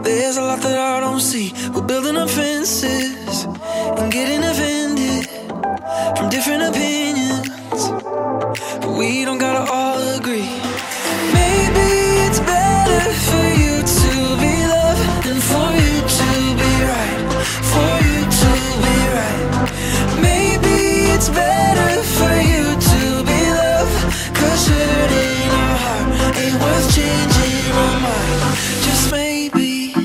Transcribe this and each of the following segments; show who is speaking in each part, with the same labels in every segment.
Speaker 1: There's a lot that I don't see. We're building up fences and getting offended from different opinions, but we don't gotta all agree. Maybe it's better for you to be loved than for you to be right, for you to be right. Maybe it's better for you to be loved, 'cause hurting our heart ain't worth changing our mind. Just maybe.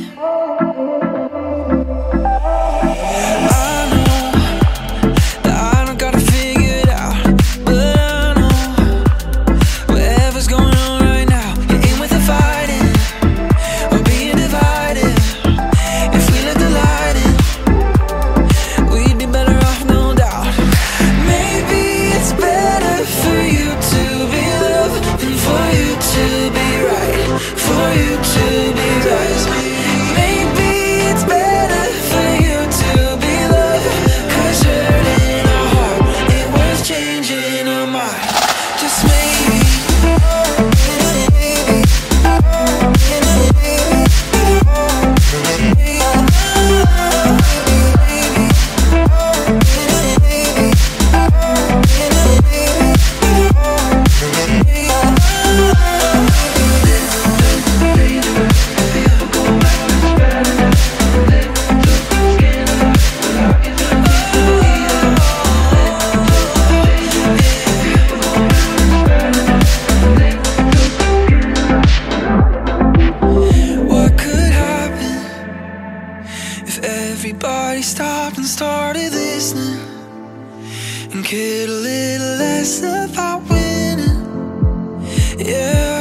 Speaker 1: Everybody stopped and started listening and cared a little less about winning. Yeah.